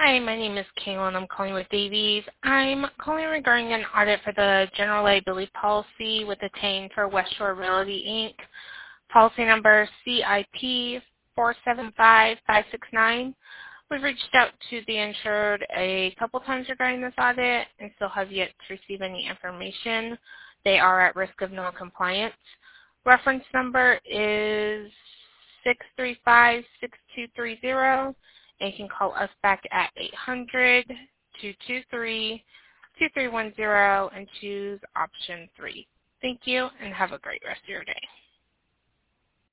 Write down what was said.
Hi, my name is Kayla, and I'm calling with Davies. I'm calling regarding an audit for the general liability policy with Attain for West Shore Realty, Inc. Policy number CIP 475569. We've reached out to the insured a couple times regarding this audit and still have yet to receive any information. They are at risk of non-compliance. Reference number is 635-6230, and you can call us back at 800-223-2310 and choose option 3. Thank you, and have a great rest of your day.